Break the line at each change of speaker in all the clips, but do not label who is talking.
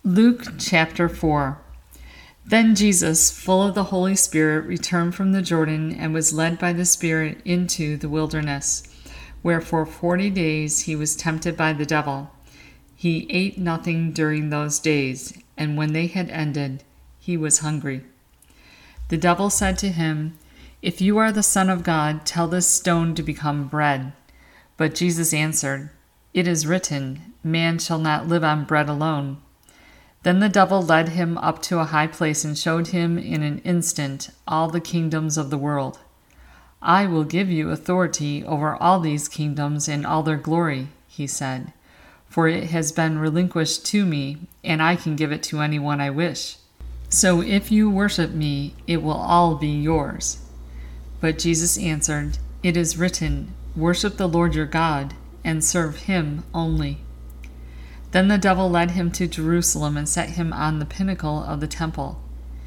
Luke chapter 4. Then Jesus, full of the Holy Spirit, returned from the Jordan and was led by the Spirit into the wilderness, where for 40 days he was tempted by the devil. He ate nothing during those days, and when they had ended, he was hungry. The devil said to him, "If you are the Son of God, tell this stone to become bread." But Jesus answered, "It is written, man shall not live on bread alone." Then the devil led him up to a high place and showed him in an instant all the kingdoms of the world. "I will give you authority over all these kingdoms and all their glory," he said, "for it has been relinquished to me, and I can give it to anyone I wish. So if you worship me, it will all be yours." But Jesus answered, "It is written, worship the Lord your God, and serve him only." Then the devil led him to Jerusalem and set him on the pinnacle of the temple.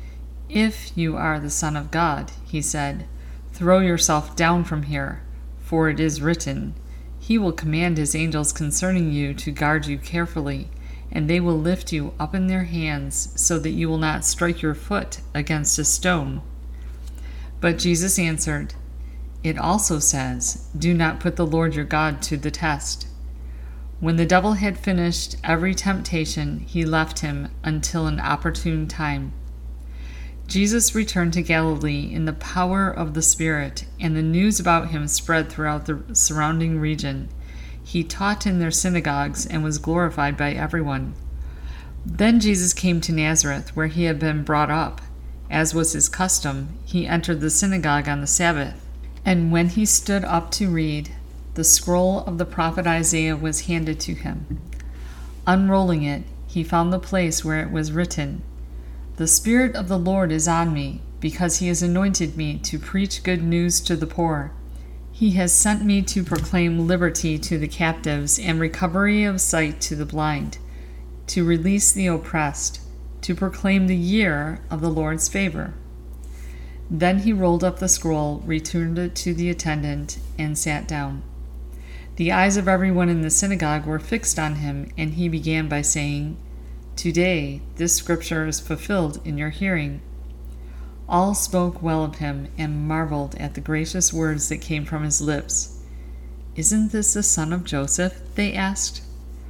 "If you are the Son of God," he said, "throw yourself down from here, for it is written, he will command his angels concerning you to guard you carefully, and they will lift you up in their hands so that you will not strike your foot against a stone." But Jesus answered, "It also says, do not put the Lord your God to the test." When the devil had finished every temptation, he left him until an opportune time. Jesus returned to Galilee in the power of the Spirit, and the news about him spread throughout the surrounding region. He taught in their synagogues and was glorified by everyone. Then Jesus came to Nazareth, where he had been brought up. As was his custom, he entered the synagogue on the Sabbath. And when he stood up to read, the scroll of the prophet Isaiah was handed to him. Unrolling it, he found the place where it was written, "The Spirit of the Lord is on me, because he has anointed me to preach good news to the poor. He has sent me to proclaim liberty to the captives and recovery of sight to the blind, to release the oppressed, to proclaim the year of the Lord's favor." Then he rolled up the scroll, returned it to the attendant, and sat down. The eyes of everyone in the synagogue were fixed on him, and he began by saying, "Today this scripture is fulfilled in your hearing." All spoke well of him and marveled at the gracious words that came from his lips. "Isn't this the son of Joseph?" they asked.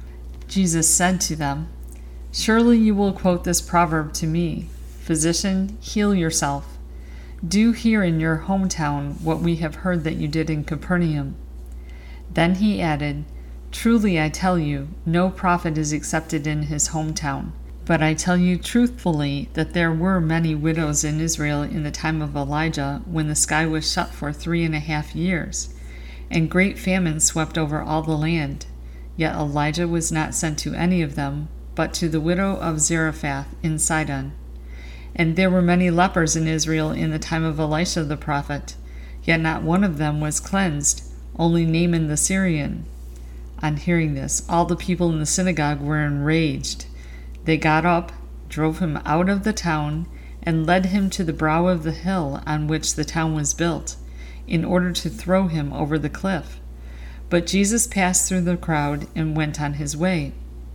Jesus said to them, "Surely you will quote this proverb to me, 'Physician, heal yourself.' Do here in your hometown what we have heard that you did in Capernaum." Then he added, "Truly I tell you, no prophet is accepted in his hometown. But I tell you truthfully that there were many widows in Israel in the time of Elijah, when the sky was shut for 3.5 years, and great famine swept over all the land. Yet Elijah was not sent to any of them, but to the widow of Zarephath in Sidon. And there were many lepers in Israel in the time of Elisha the prophet, yet not one of them was cleansed, only Naaman the Syrian." On hearing this, all the people in the synagogue were enraged. They got up, drove him out of the town, and led him to the brow of the hill on which the town was built, in order to throw him over the cliff. But Jesus passed through the crowd and went on his way.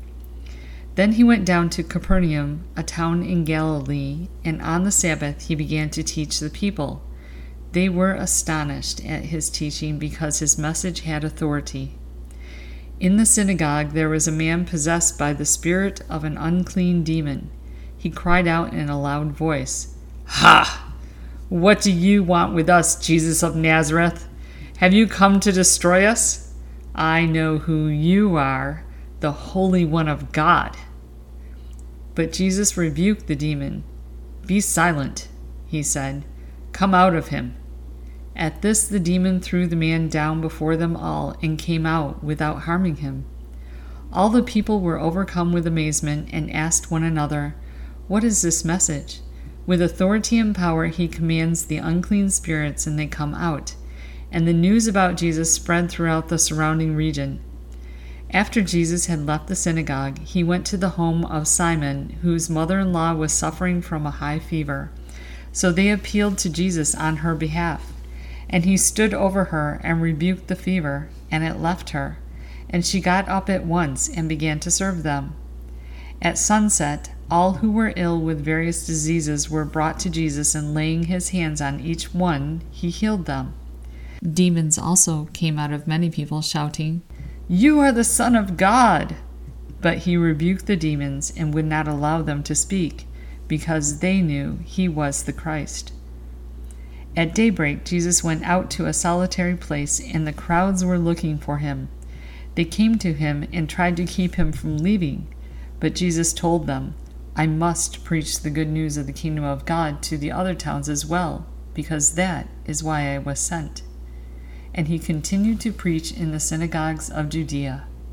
Then he went down to Capernaum, a town in Galilee, and on the Sabbath he began to teach the people. They were astonished at his teaching because his message had authority. In the synagogue there was a man possessed by the spirit of an unclean demon. He cried out in a loud voice, "Ha! What do you want with us, Jesus of Nazareth? Have you come to destroy us? I know who you are, the Holy One of God." But Jesus rebuked the demon. "Be silent," he said. "Come out of him." At this the demon threw the man down before them all and came out without harming him. All the people were overcome with amazement and asked one another, "What is this message?" With authority and power he commands the unclean spirits, and they come out. And the news about Jesus spread throughout the surrounding region. After Jesus had left the synagogue, he went to the home of Simon, whose mother-in-law was suffering from a high fever. So they appealed to Jesus on her behalf. And he stood over her and rebuked the fever, and it left her. And she got up at once and began to serve them. At sunset, all who were ill with various diseases were brought to Jesus, and laying his hands on each one, he healed them. Demons also came out of many people, shouting, "You are the Son of God!" But he rebuked the demons and would not allow them to speak, because they knew he was the Christ. At daybreak, Jesus went out to a solitary place, and the crowds were looking for him. They came to him and tried to keep him from leaving. But Jesus told them, "I must preach the good news of the kingdom of God to the other towns as well, because that is why I was sent." And he continued to preach in the synagogues of Judea.